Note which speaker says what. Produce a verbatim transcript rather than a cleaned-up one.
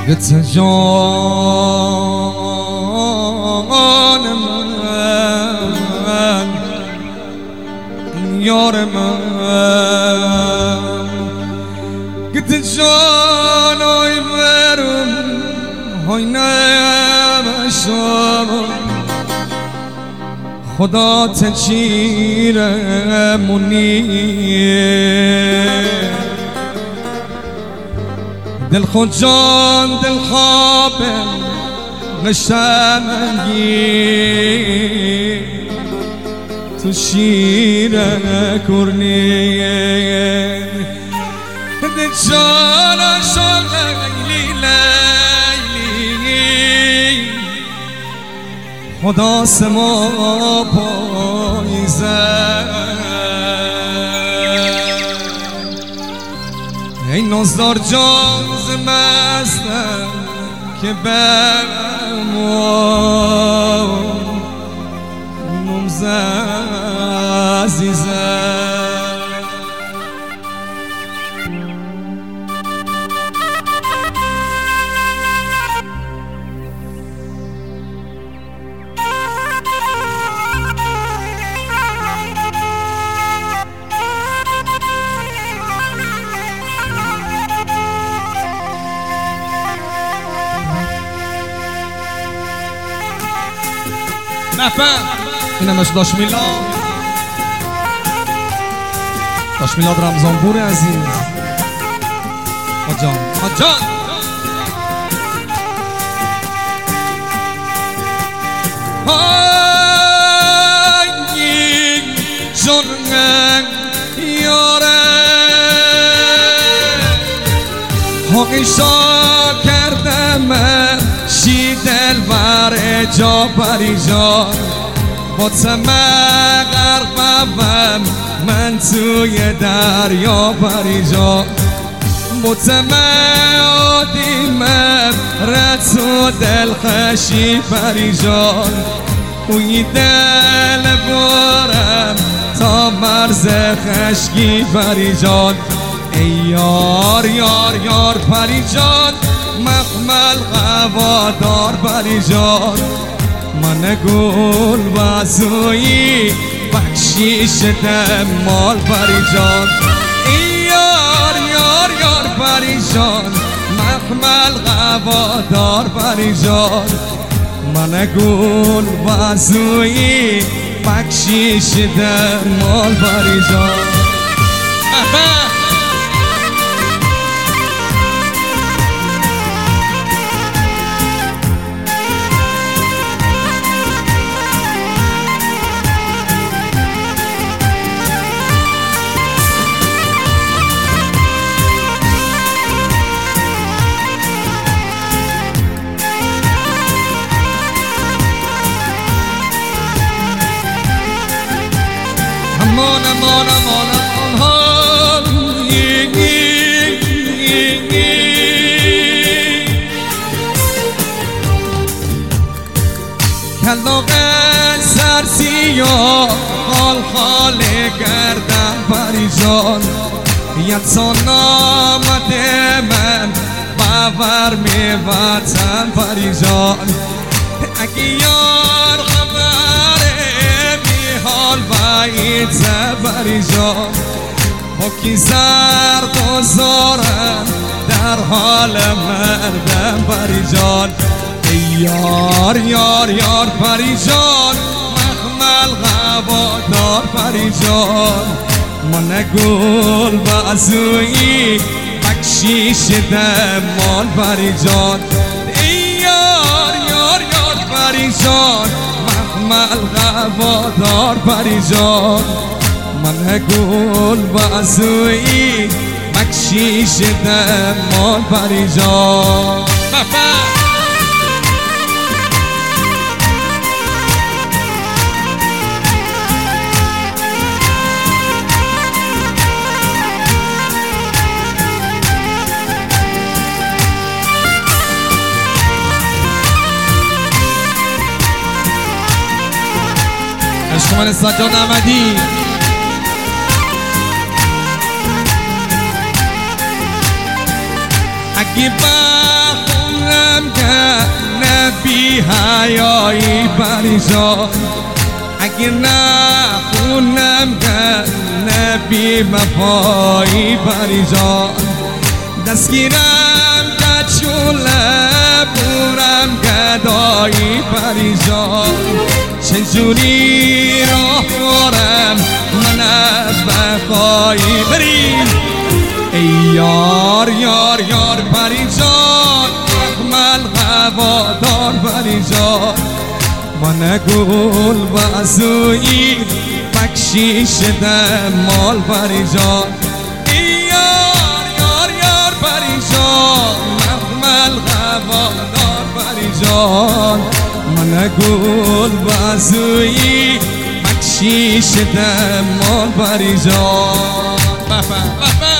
Speaker 1: قلت جان من یار من قلت جان آی برم های نمشم خدا تچیرمونیه دل خود جان دل خوابم نشمنگی تو شیر کرنیه دل جان عاشق لیلی لیلی خدا سما پاییزه ای نازدار جان ز مستم که برم و نمز عزیزم نفهم اینم از داش میلاد داش میلاد رمضانپور عزیز آجان آجان آی جنگ یاره حقی شا کردم شی دل بر جا بری جا با تمه غرقم من توی دریا بری جا با تمه آدیمم رد و دل خشی بری جا اوی دل برم تا مرز خشکی بری جان ای یار یار یار پری جان مخمل غوادار پری جان من گل بازویی بخشیش دمال پری جان ای یار یار یار پری جان مخمل غوادار پری جان من گل بازویی بخشیش دمال پری جان aman aman aman aman کلاغ سر سیاه خال خال گردن پری جان یتان آمده من باور می وطن پری جان اگه یار حال باید زبری جان حکی زرد و زارم در حال مردم پری جان ای یار یار یار پری جان مخمل غوادار پری جان من گل بازویی بخشیش دمال پری جان ای یار یار یار پری جان مخمل غوادار پری جان من گل بازویی بخشیش دمال پری جان عشق من سجاد احمدی اگه بخون بی حیایی پریشان اگه نخونم که نبی وفایی پریشان دستگیرم که چوله بورم گدایی پریشان چجوری راه برم من بقایی بریم ای یار یار یار پریشان احمل هوادار پریشان من گل بازویی بکشیش دمال پریشان ای یار یار یار پریشان احمل هوادار پریشان من گل بازویی بکشیش دمال پریشان